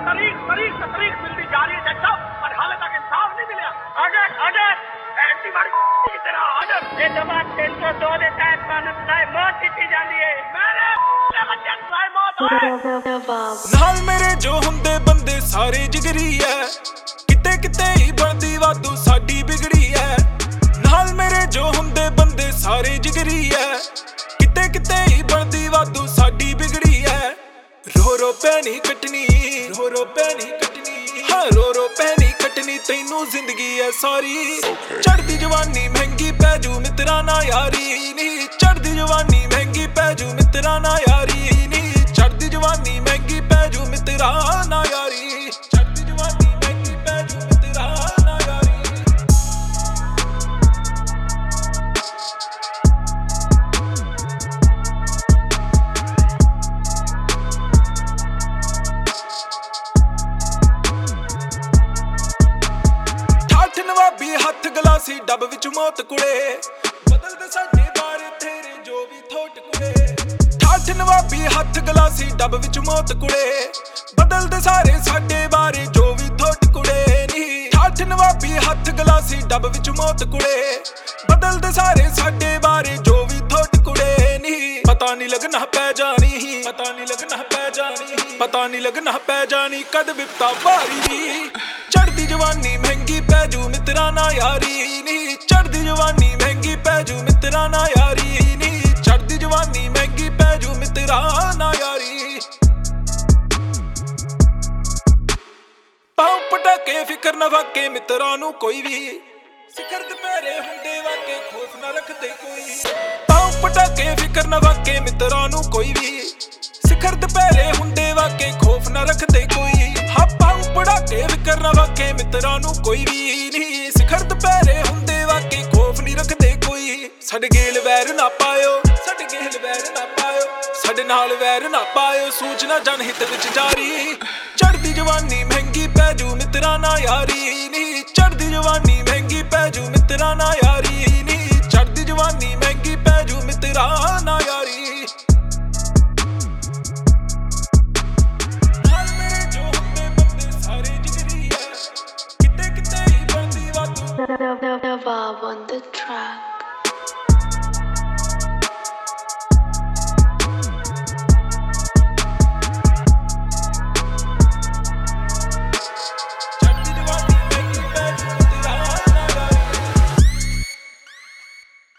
तरीक मिलती जा रही है जज साहब, पर हाले तक इंसाफ नहीं मिला। ऑर्डर एंटी मारी की तरह ऑर्डर। ये जवाब 302 ਦੇ ਤਹਿਤ ਕਾਨੂੰਨ ਸਜ਼ਾਏ ਮੌਤ ਦਿੱਤੀ ਜਾਂਦੀ ਹੈ। ਮੇਰੇ ਬੱਚੇ ਸਜ਼ਾਏ ਮੌਤ ਨਾਲ ਮੇਰੇ ਜੋ ਹੁੰਦੇ ਬੰਦੇ ਸਾਰੇ ਜਿਗਰੀ ਐ, ਕਿਤੇ ਕਿਤੇ ਹੀ ਬਣਦੀ ਵਾਧੂ ਸਾਡੀ ਬਿਗੜੀ ਐ। ਨਾਲ ਮੇਰੇ ਜੋ ਹੁੰਦੇ ਬੰਦੇ ਸਾਰੇ ਜਿਗਰੀ ਐ, ਕਿਤੇ ਕਿਤੇ ਹੀ ਬਣਦੀ ਵਾਧੂ ਸਾਡੀ ਬਿਗੜੀ ਐ। ਰੋ ਰੋ ਪੈਣੀ ਕੱਟਣੀ, ਰੋ ਰੋ ਪੈਣੀ ਕੱਟਣੀ, ਹਾਂ ਰੋ ਰੋ ਪੈਣੀ ਕੱਟਣੀ ਤੈਨੂੰ ਜ਼ਿੰਦਗੀ ਐ ਸਾਰੀ। ਚੜ੍ਹਦੀ ਜਵਾਨੀ ਮਹਿੰਗੀ ਪੈ ਜੂ ਮਿੱਤਰਾਂ ਨਾ ਯਾਰੀ ਨੀ, ਚੜ੍ਹਦੀ ਜਵਾਨੀ ਮਹਿੰਗੀ ਪੈ ਜੂ ਮਿੱਤਰਾਂ ਨਾ ਯਾਰੀ ਨੀ, ਚੜ੍ਹਦੀ ਜਵਾਨੀ ਮਹਿੰਗੀ ਪੈ ਜੂ ਮਿੱਤਰਾਂ ਨਾ ਯਾਰੀ, ਚੜ੍ਹਦੀ ਜਵਾਨੀ ਮਹਿੰਗੀ ਪੈ ਜੂ ਮਿੱਤਰਾਂ ਨਾ ਯਾਰੀ। ਠਾਠ ਨਵਾਬੀ ਹੱਥ ਗਲਾਸੀ ਡੱਬ ਵਿੱਚ ਮੌਤ ਕੁੜੇ, ਬਦਲਦੇ ਸਾਡੇ ਬਾਰੇ ਤੇਰੇ ਜੋ ਵੀ ਥੋਟ ਕੁੜੇ। ਠਾਠ ਨਵਾਬੀ ਹੱਥ ਗਲਾਸੀ ਡੱਬ ਵਿੱਚ ਮੌਤ ਕੁੜੇ, ਬਦਲਦੇ ਸਾਰੇ ਸਾਡੇ ਬਾਰੇ ਜੋ ਵੀ ਥੋਟ ਕੁੜੇ ਨੀ। ਠਾਠ ਨਵਾਬੀ ਹੱਥ ਗਲਾਸੀ ਡੱਬ ਵਿੱਚ ਮੌਤ ਕੁੜੇ, ਬਦਲਦੇ ਸਾਰੇ ਸਾਡੇ ਬਾਰੇ ਜੋ ਵੀ ਥੋਟ ਕੁੜੇ ਨੀ। ਪਤਾ ਨਹੀਂ ਲੱਗਣਾ ਪੈ ਜਾਣੀ, ਪਤਾ ਨਹੀਂ ਲੱਗਣਾ ਪੈ ਜਾਣੀ, ਪਤਾ ਨਹੀਂ ਲੱਗਣਾ ਪੈ ਜਾਣੀ ਕਦ ਵਿਪਤਾ ਭਾਰੀ ਨੀ। ਚੜ੍ਹਦੀ ਜਵਾਨੀ ਮਹਿੰਗੀ ਪੈ ਜੂ ਮਿੱਤਰਾਂ ਨਾ ਯਾਰੀ ਨੀ, ਚੜ੍ਹਦੀ ਜਵਾਨੀ ਮਹਿੰਗੀ ਪੈ ਜੂ ਮਿੱਤਰਾਂ ਨਾ ਯਾਰੀ ਨੀ, ਚੜ੍ਹਦੀ ਜਵਾਨੀ ਮਹਿੰਗੀ ਪੈ ਜੂ ਮਿੱਤਰਾਂ ਨਾ ਯਾਰੀ। ਪਾਉ ਪਟਾਕੇ ਫਿਕਰ ਨਾ ਵਾਕੇ ਮਿੱਤਰਾਂ ਨੂੰ ਕੋਈ ਵੀ, ਸਿਖਰ ਦੁਪਹਿਰੇ ਹੁੰਦੇ ਵਾਕੇ ਖੋਫ ਨਾ ਰੱਖਦੇ ਕੋਈ। ਪਾਉ ਪਟਾਕੇ ਫਿਕਰ ਨਾ ਵਾਕੇ ਮਿੱਤਰਾਂ ਨੂੰ ਕੋਈ ਵੀ, ਸਿਖਰ ਦੁਪਹਿਰੇ ਹੁੰਦੇ ਵਾਕੇ ਖੋਫ ਨਾ ਰੱਖਦੇ ਕੋਈ। ਹਾਂ ਪਾਉ ਪਟਾਕੇ ਫਿਕਰ ਨਾ ਵਾਕੇ ਮਿੱਤਰਾਂ ਨੂੰ ਕੋਈ ਵੀ ਨੀ, ਸਿਖਰ ਦੁਪਹਿਰੇ ਹੁੰਦੇ ਵਾਕੇ ਖੋਫ ਨਹੀਂ ਰੱਖਦੇ ਕੋਈ। ਸਾਡੇ ਗੇਲ ਵੈਰ ਨਾ ਪਾਇਓ, ਸਾਡੇ ਗੇਲ ਵੈਰ ਨਾ ਪਾਇਓ, ਸਾਡੇ ਨਾਲ ਵੈਰ ਨਾ ਪਾਇਓ, ਸੂਚਨਾ ਜਨਹਿਤ ਵਿੱਚ ਜਾਰੀ। ਚੜ੍ਹਦੀ ਜਵਾਨੀ ਮਹਿੰਗੀ ਪੈ ਜੂ ਮਿੱਤਰਾਂ ਨਾ ਯਾਰੀ ਨੀ, ਚੜ੍ਹਦੀ ਜਵਾਨੀ ਮਹਿੰਗੀ ਪੈ ਜੂ ਮਿੱਤਰਾਂ ਨਾ ਯਾਰੀ ਨੀ, ਚੜ੍ਹਦੀ ਜਵਾਨੀ ਮਹਿੰਗੀ ਪੈ ਜੂ ਮਿੱਤਰਾਂ ਨਾ ਯਾਰੀ।